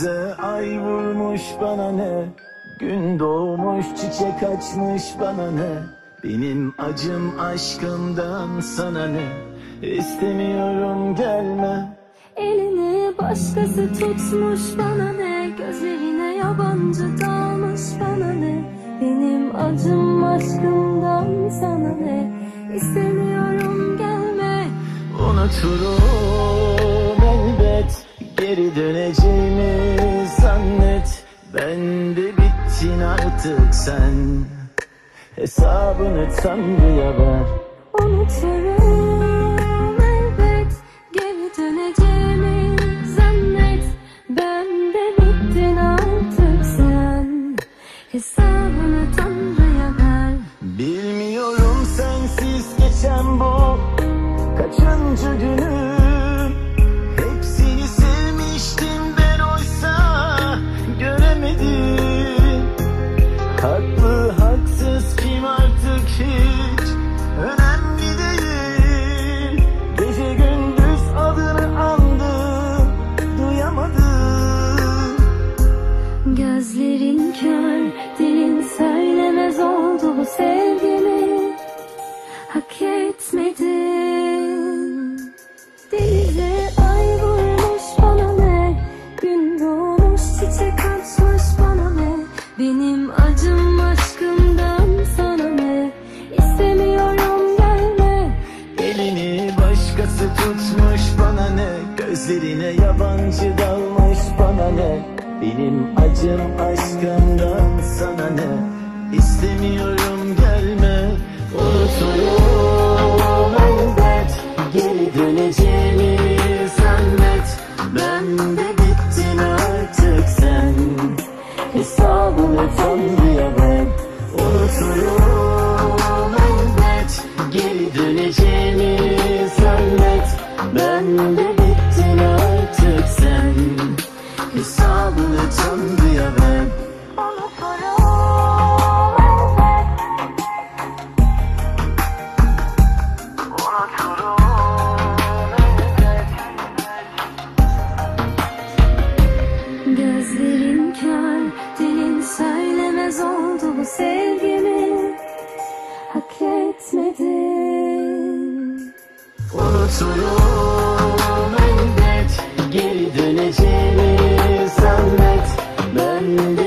Denize ay vurmuş bana ne, gün doğmuş çiçek açmış bana ne. Benim acım aşkımdan sana ne, istemiyorum gelme. Elini başkası tutmuş bana ne, gözlerine yabancı dalmış bana ne. Benim acım aşkımdan sana ne, istemiyorum gelme. Unuturum elbet, geri döneceğimi zannet. Ben de bittin artık sen, hesabını Tanrı'ya ver. Unuturum elbet, geri döneceğimi zannet. Ben de bittin artık sen, hesabını Tanrı'ya ver. Bilmiyorum sensiz geçen bu kaçıncı günüm. Hepsini sevmiştim ben, oysa göremedim. Haklı haksız kim artık hiç önemli değil. Gece gündüz adını andım, duyamadım. Gözlerin kör, dilin söylemez oldu bu sevgimi. Hak etmedin. Denize ay vurmuş bana ne, gün doğmuş çiçek açmış bana ne. Benim acım aşkımdan sana ne, istemiyorum gelme. Elini başkası tutmuş bana ne, gözlerine yabancı dalmış bana ne. Benim acım aşkımdan sana ne, istemiyorum gelme. Unuturum elbet, geri döneceğimi zannet. Ben de bittin artık sen, hesabını Tanrı'ya ver. Unuturum elbet, geri döneceğimi zannet. Ben de bittin artık sen, hesabını Tanrı'ya ver. Gözlerin kör, dilin söylemez oldu bu sevgimi. Hak etmedin. Unuturum elbet, geri döneceğimi zannet. Ben de